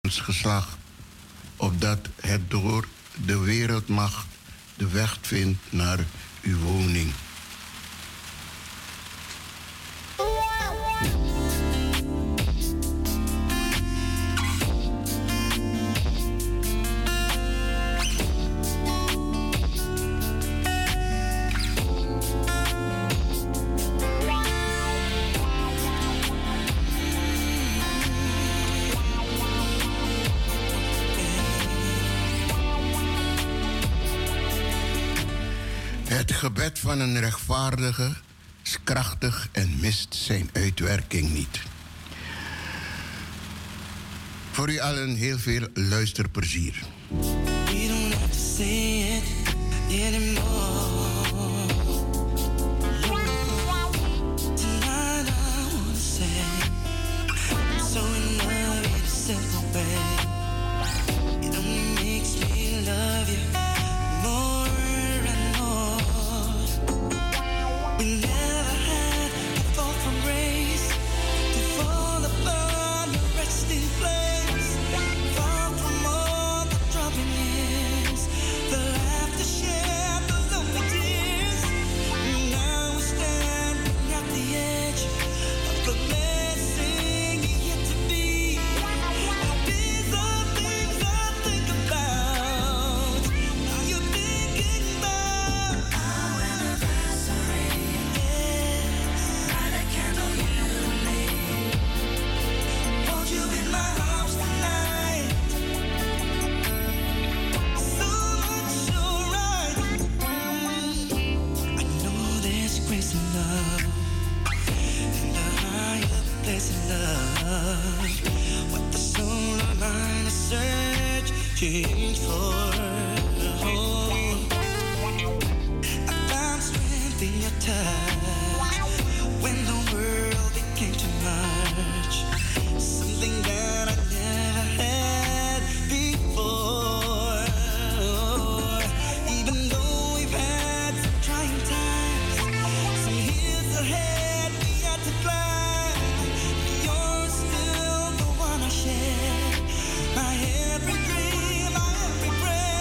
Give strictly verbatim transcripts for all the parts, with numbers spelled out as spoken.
geslacht, opdat het door de wereldmacht de weg vindt naar uw woning. Het gebed van een rechtvaardige is krachtig en mist zijn uitwerking niet. Voor u allen heel veel luisterplezier. We don't have to say it anymore. Tonight I wanna say I'm so in love in a simple way. It only makes me love you more. We never had to fall from grace, to fall upon the resting place, far from all the dropping years, the laughter shared, the lonely tears. Now we're standing at the edge of the blessing yet to be. These are things I think about. Are you thinking about our anniversary? Love and a higher place in love. What the soul of mine is searching for. I found strength in your touch when the world became too much. Something that I never had before. Even though we've had some trying times, ahead we had to climb. You're still the one I share. My every dream, my every breath.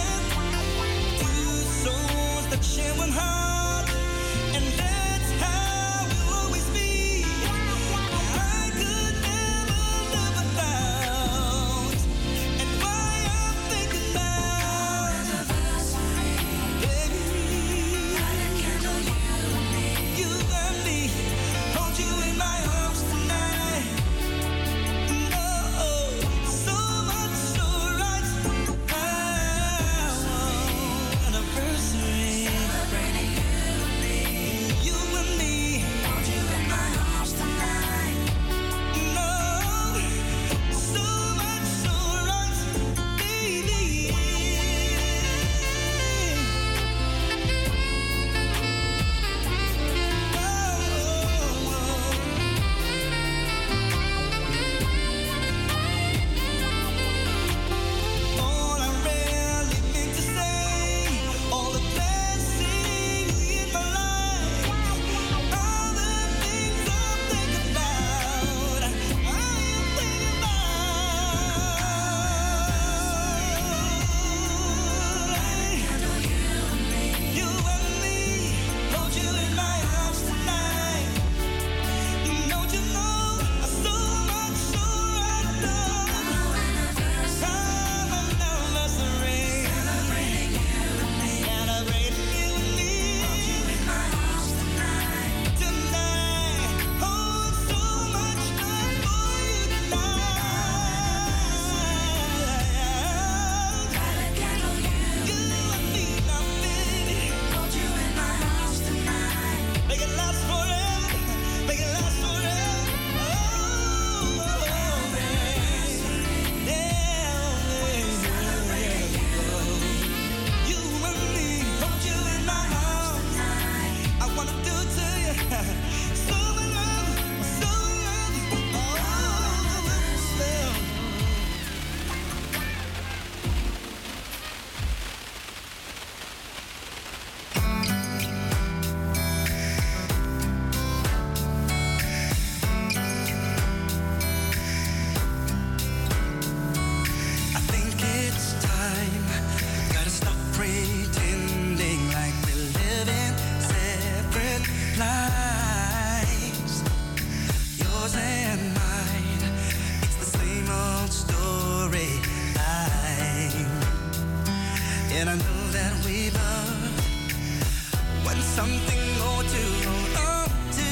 And I know that we love when something more to hold on to,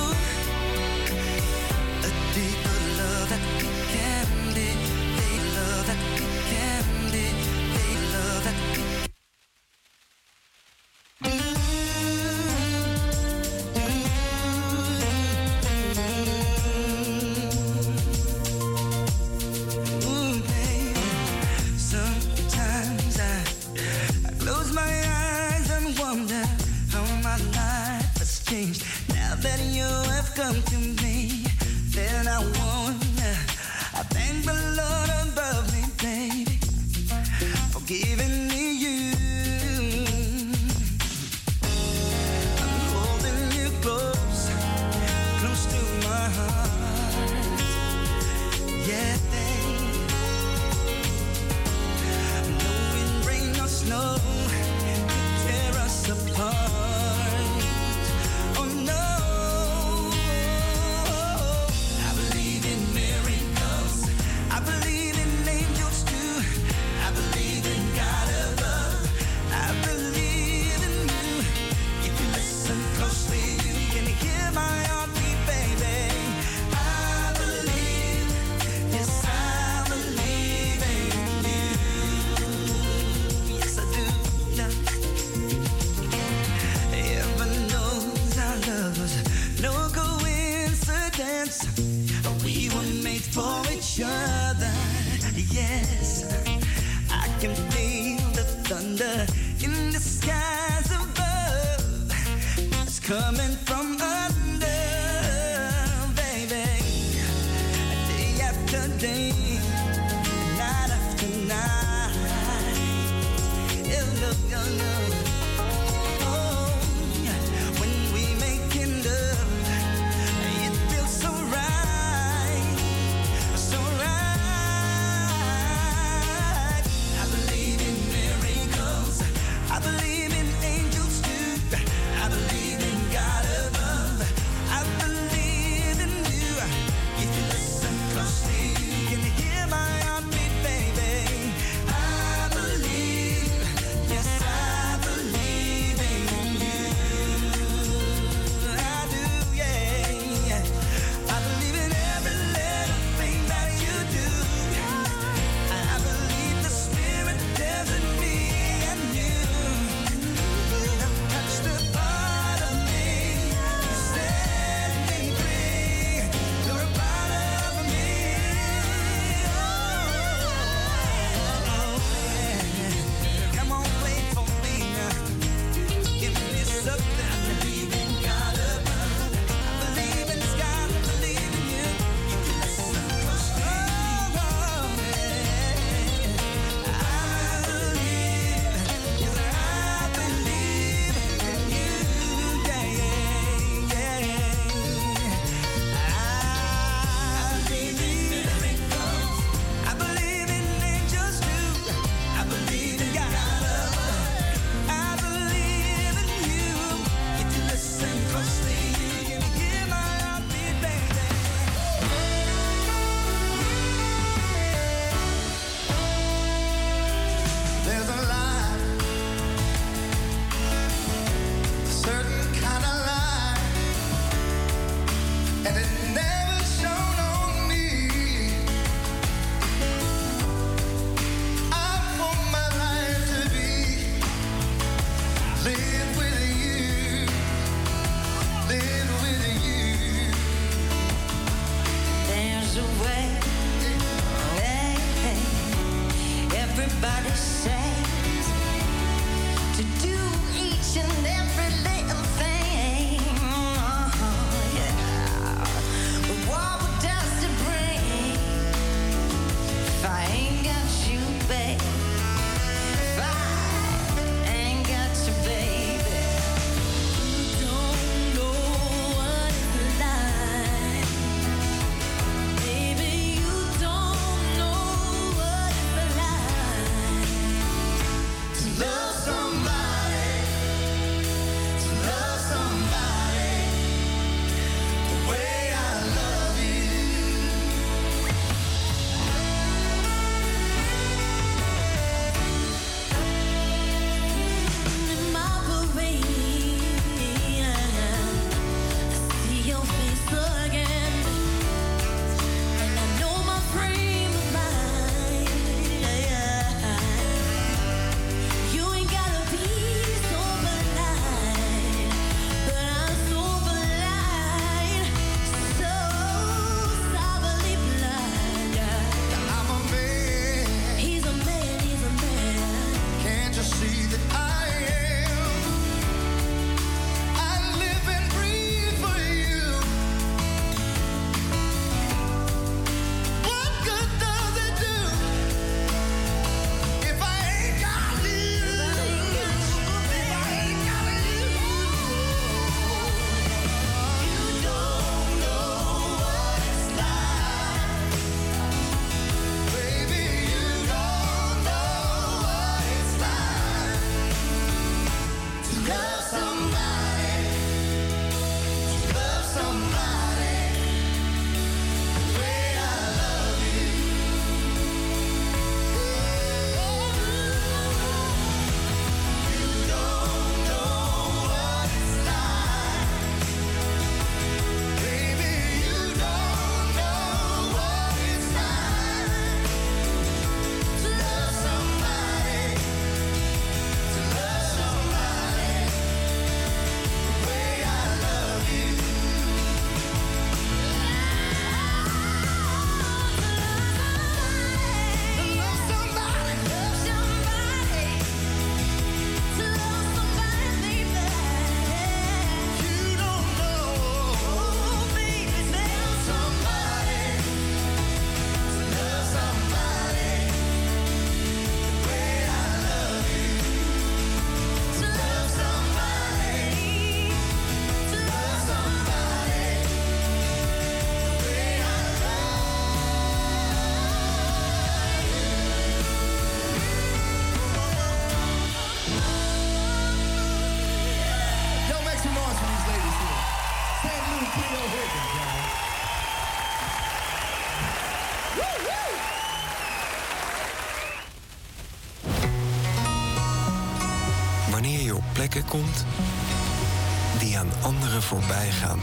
a deeper love that we can be, the love that we can be, the love that we come to me, then I wonder. I thank the Lord above me, baby, for giving me you. I'm holding you close, close to my heart. Yeah, babe. No wind, rain, or snow can tear us apart. We were made for each other. Yes, I can feel the thunder in the skies above. It's coming from under, baby. Day after day, night after night. Oh, no, no, no. Oh, when we make love, it feels so right. I believe in angels too. I believe in God above. I believe in you. If you listen closely, you can hear my heartbeat, baby. I believe, yes, I believe in you. I do, yeah. I believe in every little thing that you do. I believe the Spirit lives in me. wanneer je op plekken komt die aan anderen voorbij gaan.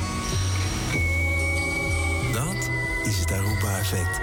Dat is het Aruba-effect.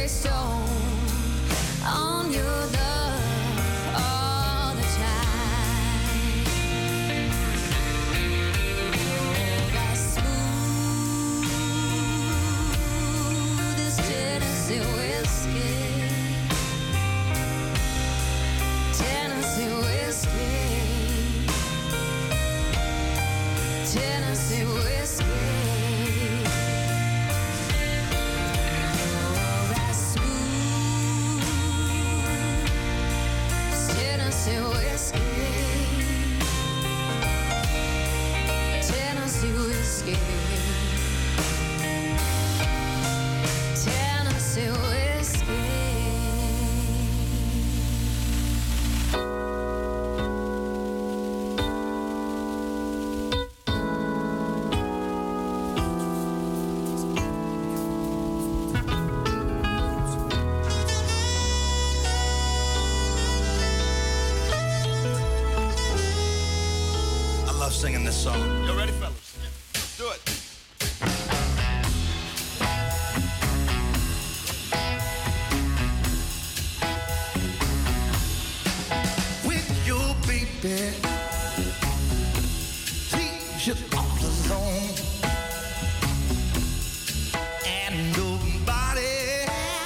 On your love all the time. love singing this song. You ready, fellas? Let's do it. With your baby, leaves you all alone, and nobody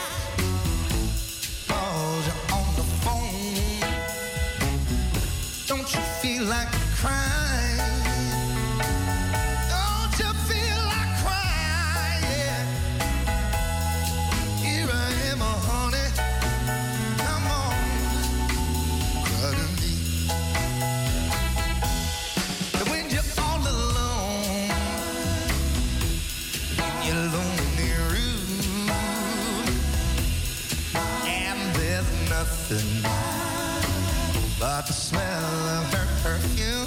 calls you on the phone. Don't you feel like crying? Don't you feel like crying? Here I am, oh honey, come on, cry to me. And when you're all alone in your lonely room, and there's nothing but the smell of her perfume,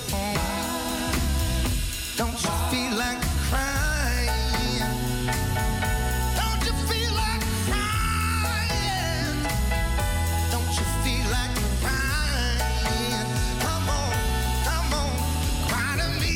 don't you feel like crying? Don't you feel like crying? Don't you feel like crying? Come on, come on, cry to me.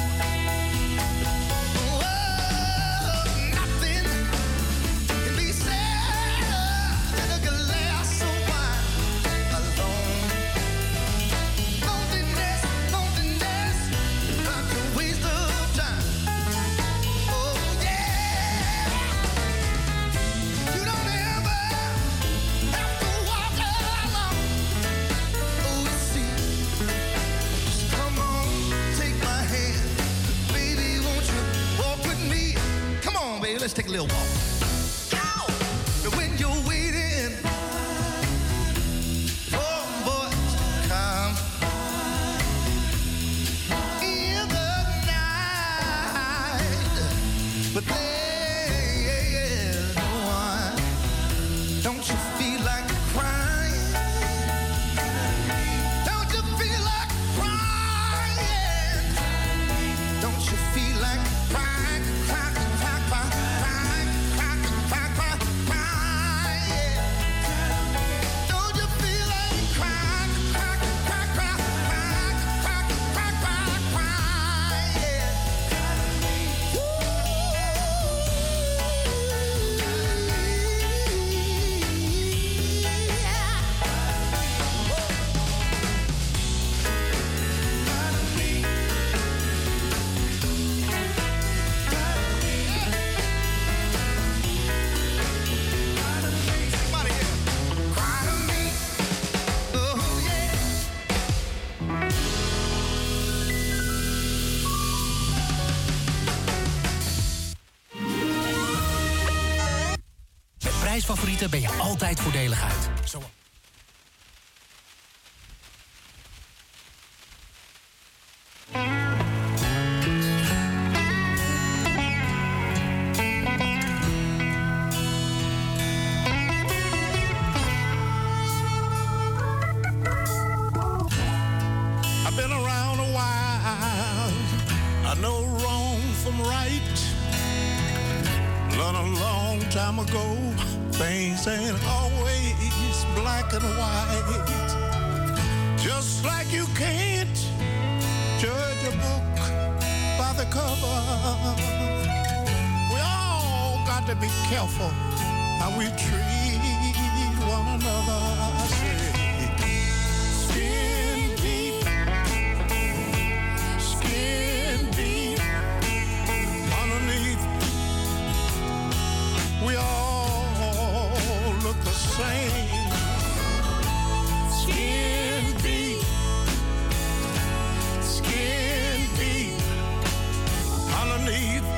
Whoa, nothing can be said in a glass of wine alone. Loneliness, loneliness, like a waste of time. Oh yeah, you don't ever have to walk alone. Oh, see, just come on, take my hand, baby, won't you walk with me? Come on, baby, let's take a little walk. Ow! And when you're waiting for boys to come in the night, but there's no one. Don't you feel like crying? Don't you feel like crying? Don't you feel like crying, crying, crying, crying, crying, crying, crying, crying? Don't you feel like crying, crying, crying, crying, crying, crying, crying, crying, crying? Somebody here, cry to me. Oh yeah. Met prijsfavorieten ben je altijd voordelig uit. Zo. I've been around a while. I know wrong from right. Learned a long time ago, things ain't always black and white. Just like you can't judge a book by the cover. We all got to be careful how we treat one another. I say, skin deep, skin deep, underneath. We all look the same. Skin deep, skin deep, underneath.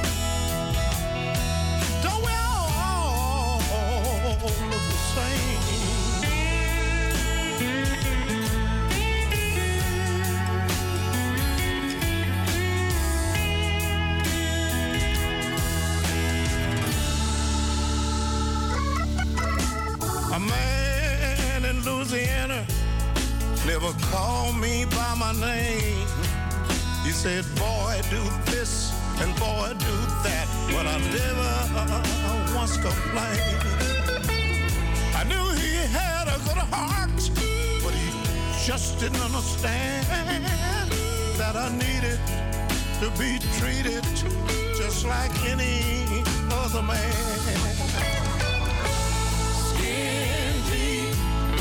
Don't we all look the same? A man in Louisiana never called me by my name. He said, boy, do this and boy, do that, but I never once complained. I knew he had a good heart, but he just didn't understand. that I needed to be treated just like any other man. Skin deep,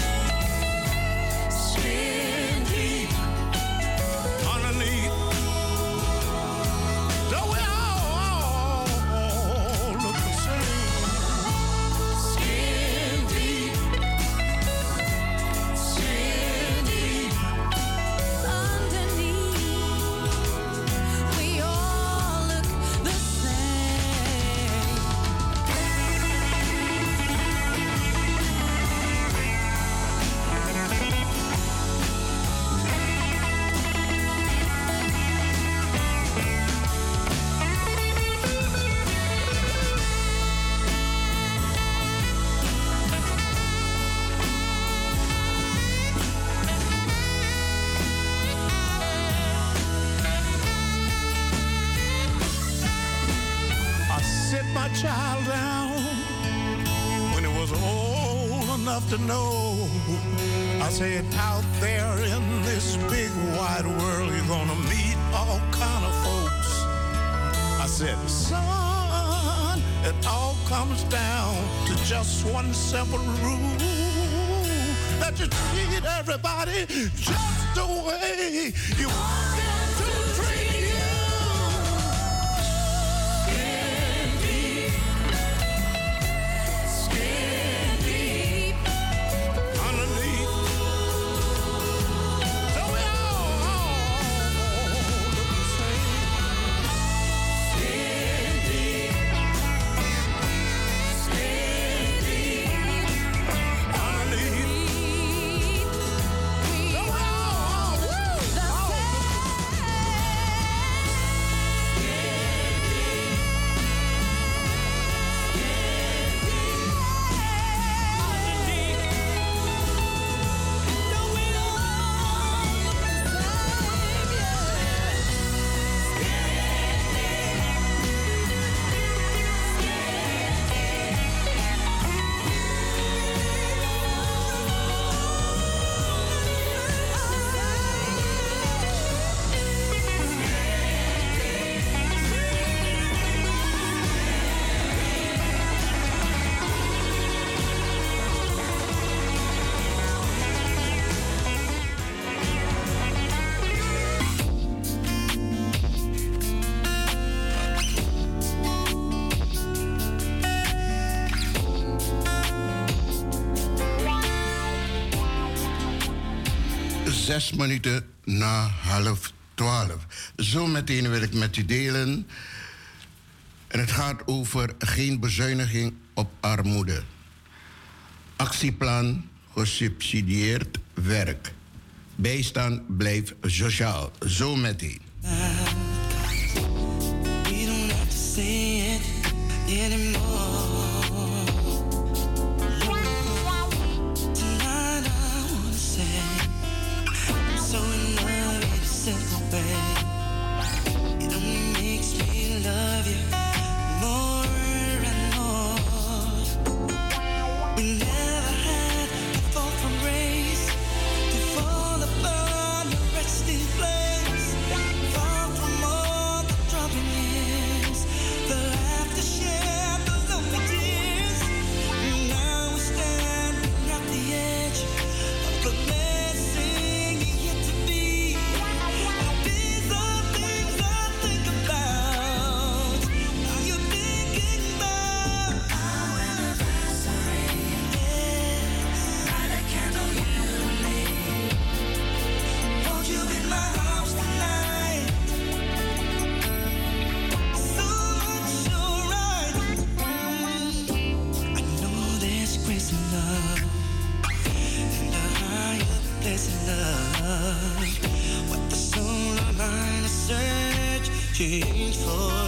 skin deep, underneath. Though we all look the same. Skin deep, skin deep, underneath. We all look the same. I sit my child down when it was old enough to know. I said, out there in this big wide world, you're gonna meet all kind of folks. I said, son, it all comes down to just one simple rule, that you treat everybody just the way you want them to treat you. Skin deep, skin deep, underneath. So we all look the same. Skin deep, skin deep, underneath. So we all look the Zes minuten na half twaalf. Zometeen wil ik met u delen. En het gaat over geen bezuiniging op armoede. Actieplan gesubsidieerd werk. Bijstand blijft sociaal. Zometeen. We don't have to say it anymore. Tonight I wanna say I'm so in love in a simple way. It only makes me love you more and more. We never had to fall from grace, to fall upon a resting place, far from all the dropping years, the laughter shared, the lonely tears. Now we're standing at the edge of the blessing yet to be. These are things I think about. Are you thinking about our anniversary? Yes. Light a candle, you and me. Won't you in my house tonight? So much so right. I know there's grace in love, and a higher place in love. What the soul of mine is searching for.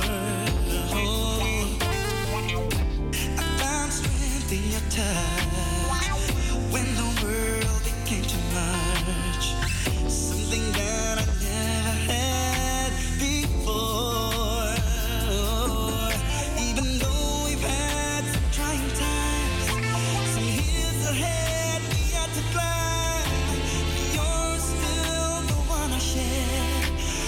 I found strength in your touch when the world became too much. Something that I never had before. Even though we've had some trying times, some hills ahead we had to climb, you're still the one I share.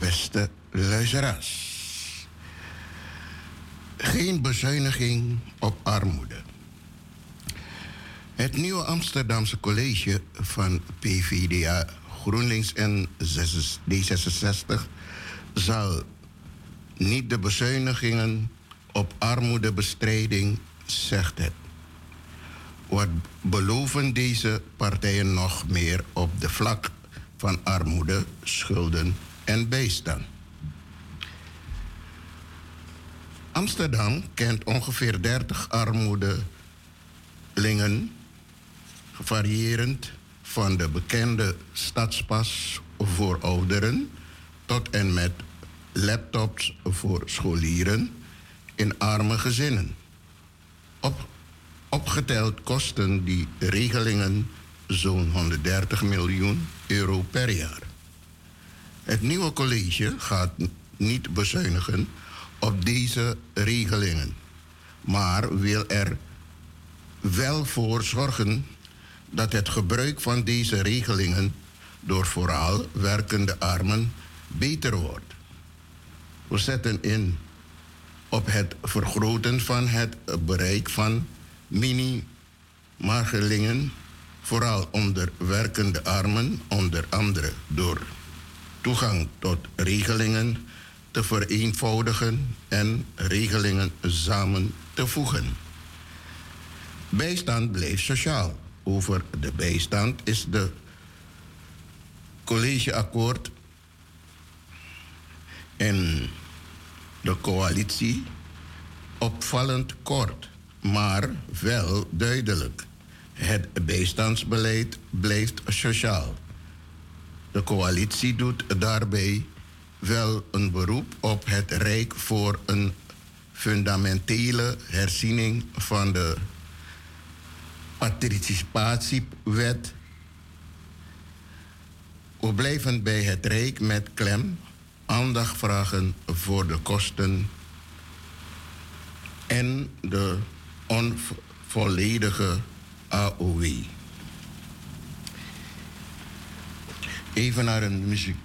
beste luisteraars. Geen bezuiniging op armoede. Het nieuwe Amsterdamse college van P V D A, GroenLinks en D zesenzestig zal niet de bezuinigingen op armoedebestrijding, zegt het. Wat beloven deze partijen nog meer op de vlak van armoede, schulden en bijstand? Amsterdam kent ongeveer dertig armoedelingen, variërend van de bekende stadspas voor ouderen tot en met laptops voor scholieren in arme gezinnen. Op, opgeteld kosten die regelingen zo'n honderddertig miljoen euro per jaar. Het nieuwe college gaat niet bezuinigen op deze regelingen, maar wil er wel voor zorgen dat het gebruik van deze regelingen door vooral werkende armen beter wordt. We zetten in op het vergroten van het bereik van mini-margelingen, vooral onder werkende armen, onder andere door toegang tot regelingen te vereenvoudigen en regelingen samen te voegen. Bijstand blijft sociaal. Over de bijstand is de collegeakkoord en de coalitie opvallend kort, maar wel duidelijk. Het bijstandsbeleid blijft sociaal. De coalitie doet daarbij wel een beroep op het Rijk voor een fundamentele herziening van de participatiewet. We blijven bij het Rijk met klem aandacht vragen voor de kosten en de onvolledige A O W. Even naar een muziek.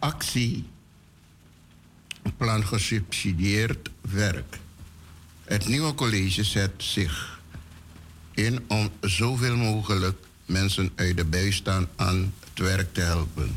actieplan gesubsidieerd werk. Het nieuwe college zet zich in om zoveel mogelijk mensen uit de bijstand aan het werk te helpen.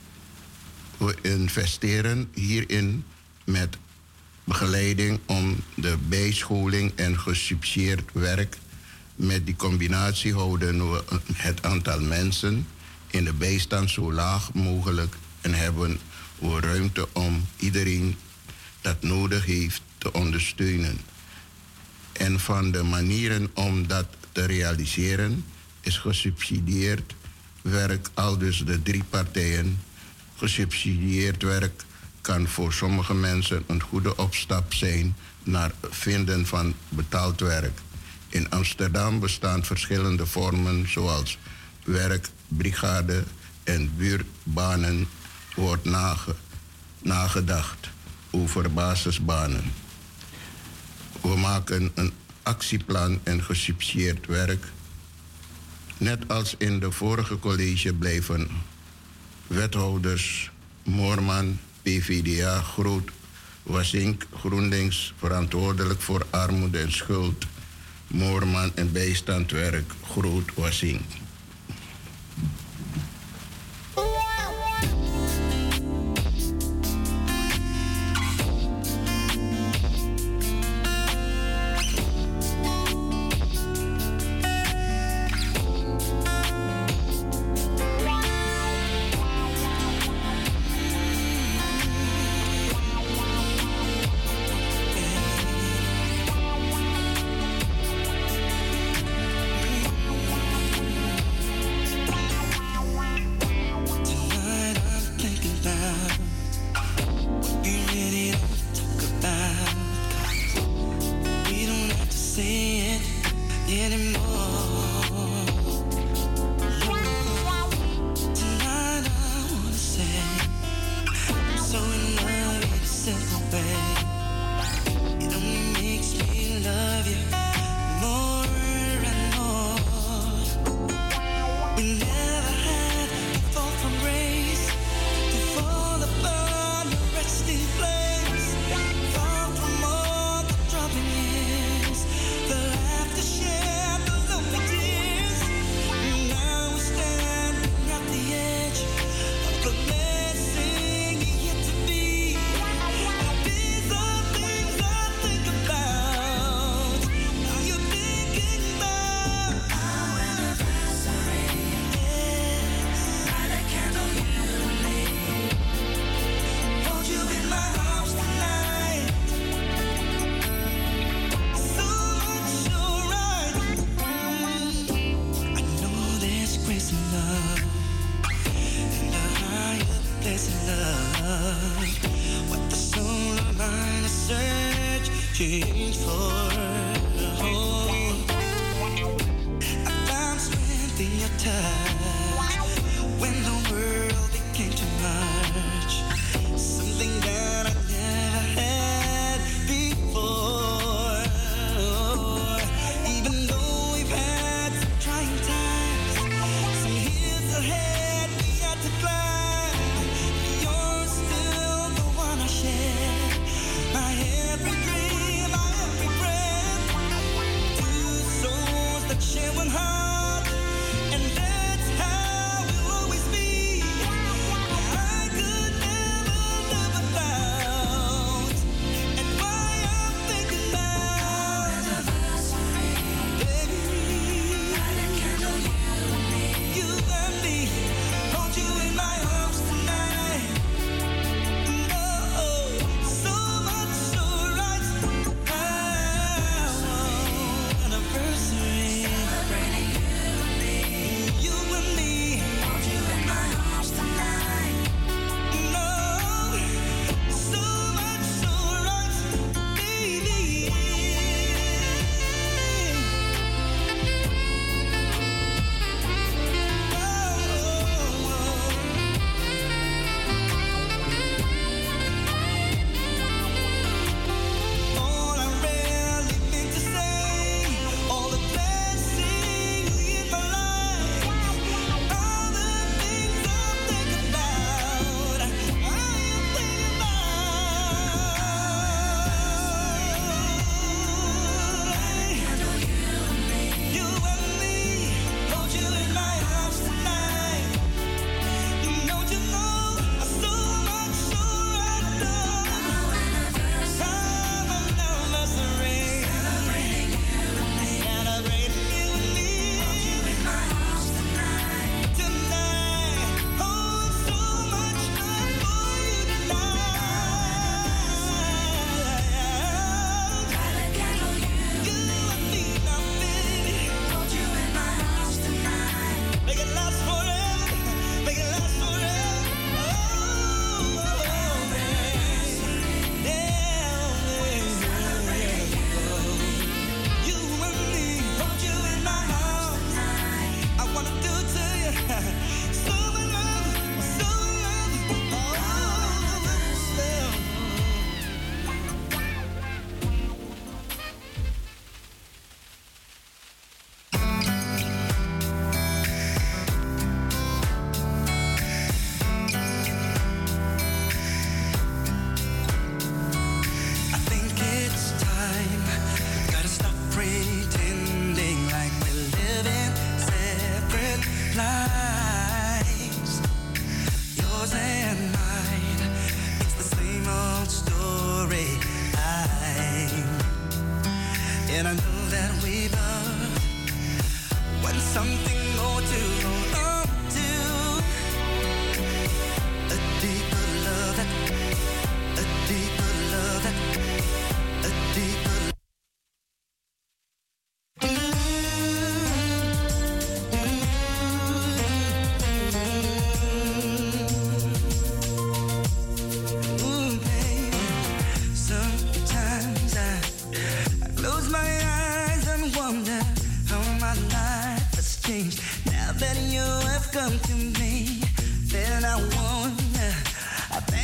We investeren hierin met begeleiding om de bijscholing en gesubsidieerd werk. Met die combinatie houden we het aantal mensen in de bijstand zo laag mogelijk en hebben we ruimte om iedereen dat nodig heeft te ondersteunen. En van de manieren om dat te realiseren is gesubsidieerd werk, al dus de drie partijen. Gesubsidieerd werk kan voor sommige mensen een goede opstap zijn naar vinden van betaald werk. In Amsterdam bestaan verschillende vormen zoals werk, brigade en buurtbanen. Wordt nage, nagedacht over basisbanen. We maken een actieplan en gesubsidieerd werk. Net als in de vorige college blijven wethouders Moorman, P V D A, Groot, Wasink, GroenLinks verantwoordelijk voor armoede en schuld. Moorman en bijstandwerk, Groot, Wasink. My every dream, my every breath.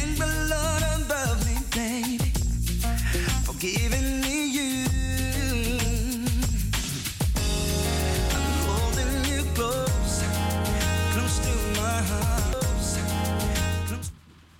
thank the Lord above me, baby, for giving me you. I'm holding you close, close to my heart. Close.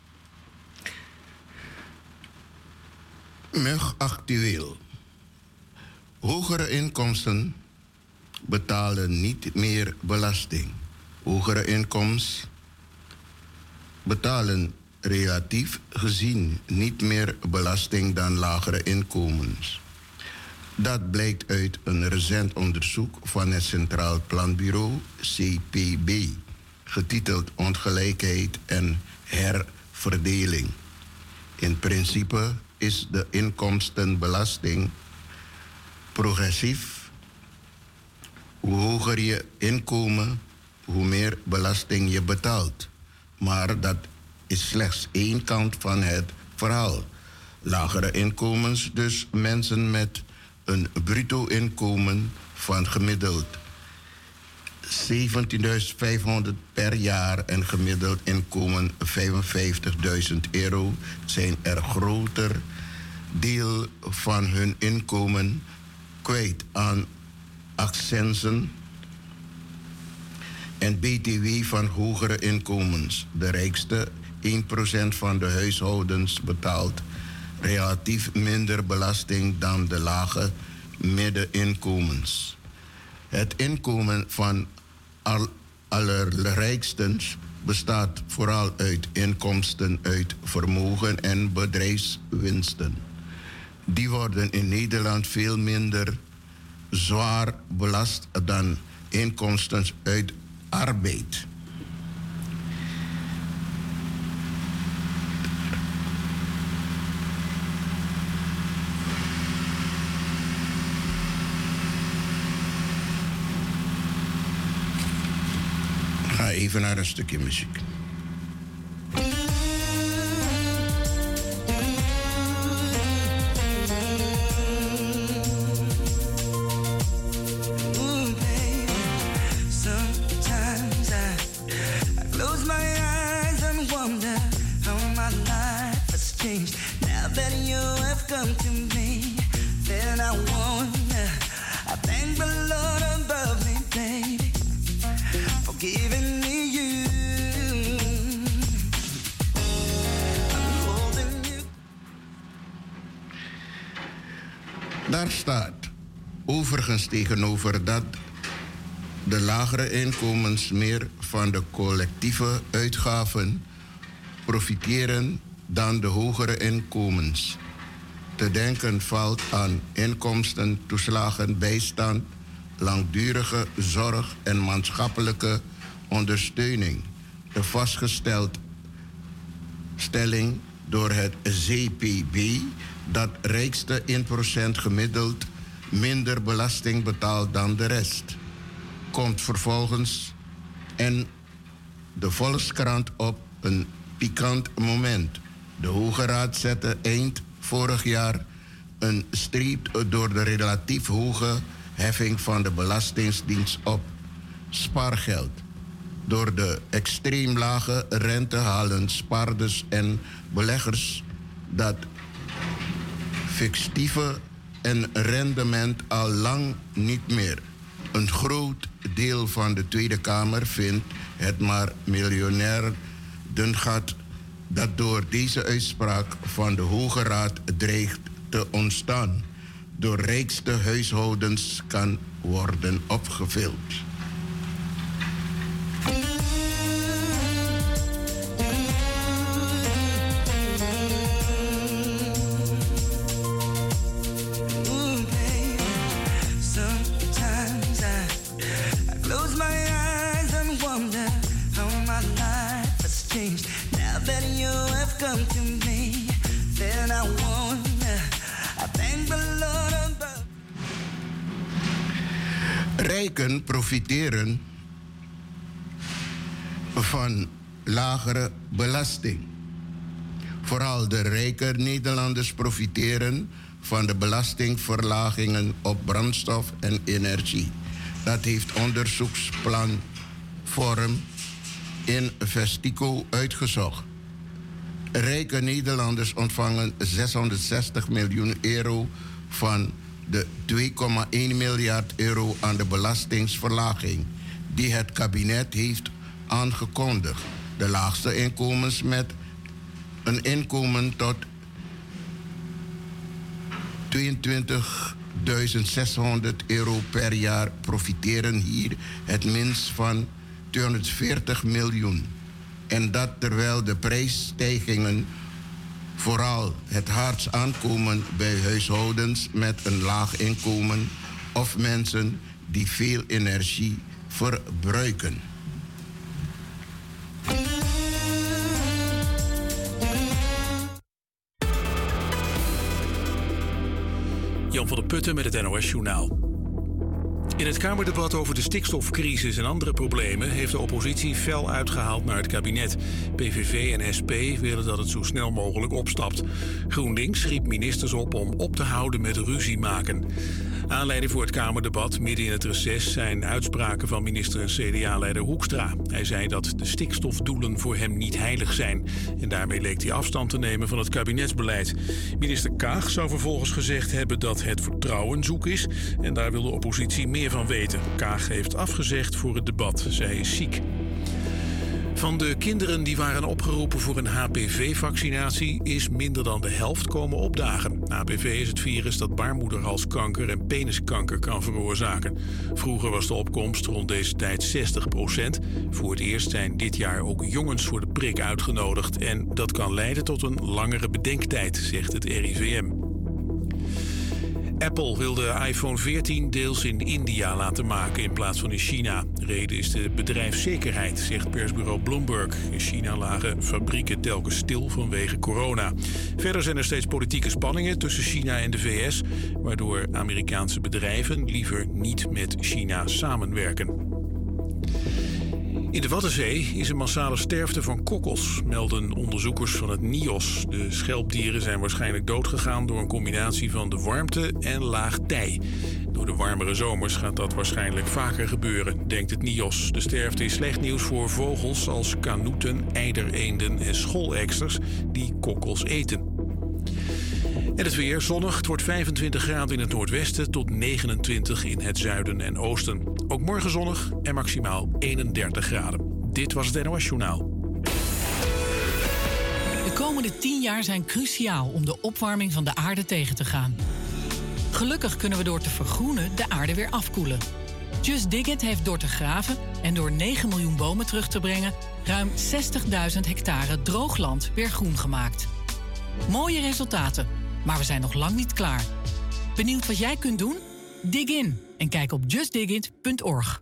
Mug actueel. Hogere inkomsten betalen niet meer belasting. Hogere inkomsten betalen relatief gezien niet meer belasting dan lagere inkomens. Dat blijkt uit een recent onderzoek van het Centraal Planbureau C P B, getiteld Ongelijkheid en herverdeling. In principe is de inkomstenbelasting progressief. Hoe hoger je inkomen, hoe meer belasting je betaalt. Maar dat is slechts één kant van het verhaal. Lagere inkomens, dus mensen met een bruto inkomen van gemiddeld zeventienduizend vijfhonderd per jaar en gemiddeld inkomen vijfenvijftigduizend euro, zijn er groter deel van hun inkomen kwijt aan accijnzen en B T W van hogere inkomens. De rijkste één procent van de huishoudens betaalt relatief minder belasting dan de lage middeninkomens. Het inkomen van al allerrijksten bestaat vooral uit inkomsten uit vermogen en bedrijfswinsten. Die worden in Nederland veel minder zwaar belast dan inkomsten uit arbeid. Ga even naar een stukje muziek. Come to me, then I wonder. I thank the Lord above me, baby, for giving me you. I'm holding you. Daar staat overigens tegenover dat de lagere inkomens meer van de collectieve uitgaven profiteren dan de hogere inkomens. Te denken valt aan inkomsten, toeslagen, bijstand, langdurige zorg en maatschappelijke ondersteuning. De vastgesteld stelling door het C P B dat rijkste één procent gemiddeld minder belasting betaalt dan de rest, komt vervolgens en de Volkskrant op een pikant moment. De Hoge Raad zette eind vorig jaar een streep door de relatief hoge heffing van de Belastingdienst op spaargeld. Door de extreem lage rente halen spaarders en beleggers dat fictieve en rendement al lang niet meer. Een groot deel van de Tweede Kamer vindt het maar miljonair Dungat dat door deze uitspraak van de Hoge Raad dreigt te ontstaan, door rijkste huishoudens kan worden opgevuld. Come to me, then I wonder. I thank the Lord above. Rijken profiteren van lagere belasting. Vooral de rijke Nederlanders profiteren van de belastingverlagingen op brandstof en energie. Dat heeft onderzoeksplan Forum Investico uitgezocht. rijke Nederlanders ontvangen zeshonderdzestig miljoen euro van de twee komma één miljard euro aan de belastingsverlaging die het kabinet heeft aangekondigd. De laagste inkomens met een inkomen tot tweeëntwintigduizend zeshonderd euro per jaar profiteren hier het minst van tweehonderdveertig miljoen. En dat terwijl de prijsstijgingen vooral het hardst aankomen bij huishoudens met een laag inkomen of mensen die veel energie verbruiken. Jan van der Putten met het N O S-journaal. In het Kamerdebat over de stikstofcrisis en andere problemen heeft de oppositie fel uitgehaald naar het kabinet. P V V en S P willen dat het zo snel mogelijk opstapt. GroenLinks riep ministers op om op te houden met ruzie maken. Aanleiding voor het Kamerdebat midden in het reces zijn uitspraken van minister en C D A-leider Hoekstra. Hij zei dat de stikstofdoelen voor hem niet heilig zijn. En daarmee leek hij afstand te nemen van het kabinetsbeleid. Minister Kaag zou vervolgens gezegd hebben dat het vertrouwen zoek is. En daar wil de oppositie meer van weten. Kaag heeft afgezegd voor het debat. Zij is ziek. Van de kinderen die waren opgeroepen voor een H P V-vaccinatie is minder dan de helft komen opdagen. H P V is het virus dat baarmoederhalskanker en peniskanker kan veroorzaken. Vroeger was de opkomst rond deze tijd zestig procent. Voor het eerst zijn dit jaar ook jongens voor de prik uitgenodigd. En dat kan leiden tot een langere bedenktijd, zegt het R I V M. Apple wil de iPhone veertien deels in India laten maken in plaats van in China. Reden is de bedrijfszekerheid, zegt persbureau Bloomberg. In China lagen fabrieken telkens stil vanwege corona. Verder zijn er steeds politieke spanningen tussen China en de V S, waardoor Amerikaanse bedrijven liever niet met China samenwerken. In de Waddenzee is een massale sterfte van kokkels, melden onderzoekers van het N I O S. De schelpdieren zijn waarschijnlijk doodgegaan door een combinatie van de warmte en laag tij. Door de warmere zomers gaat dat waarschijnlijk vaker gebeuren, denkt het N I O S. De sterfte is slecht nieuws voor vogels als kanoeten, eidereenden en schooleksters die kokkels eten. En het weer zonnig. Het wordt vijfentwintig graden in het noordwesten tot negenentwintig in het zuiden en oosten. Ook morgen zonnig en maximaal eenendertig graden. Dit was het N O S-journaal. De komende tien jaar zijn cruciaal om de opwarming van de aarde tegen te gaan. Gelukkig kunnen we door te vergroenen de aarde weer afkoelen. Just Dig It heeft door te graven en door negen miljoen bomen terug te brengen ruim zestigduizend hectare droogland weer groen gemaakt. Mooie resultaten, maar we zijn nog lang niet klaar. Benieuwd wat jij kunt doen? Dig in en kijk op just dig it punt org.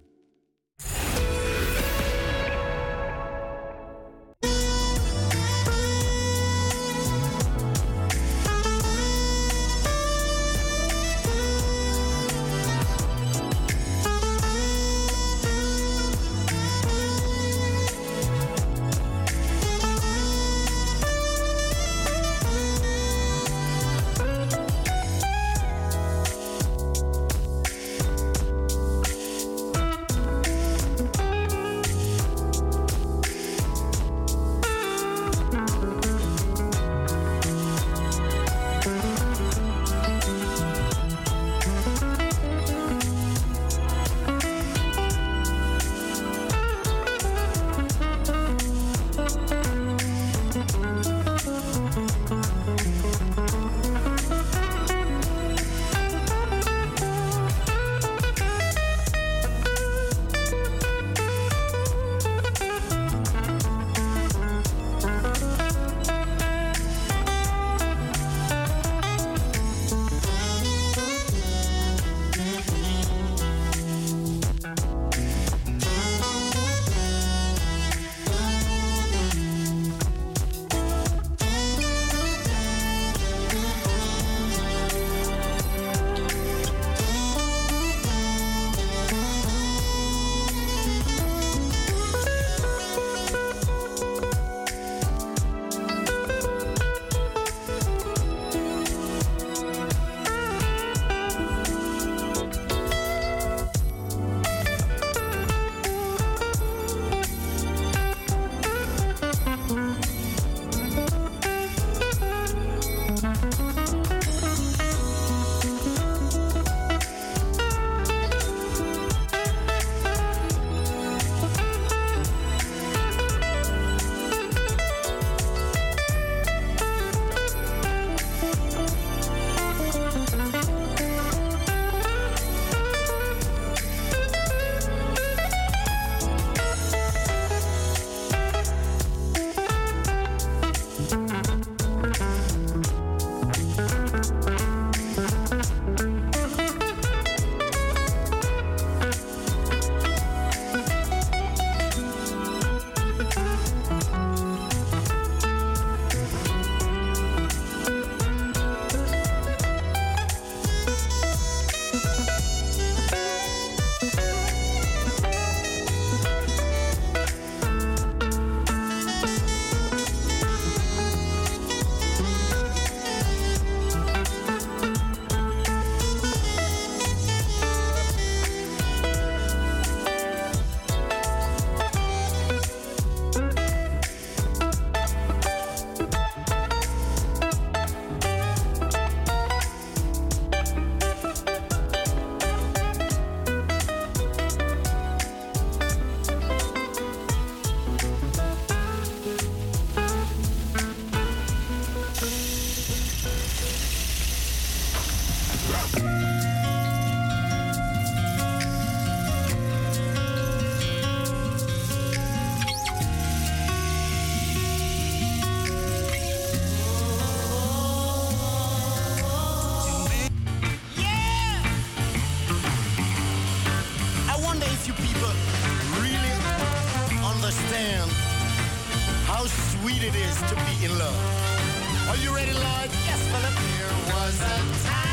sweet it is to be in love. Are you ready, Lord? Yes, Philip. There was a time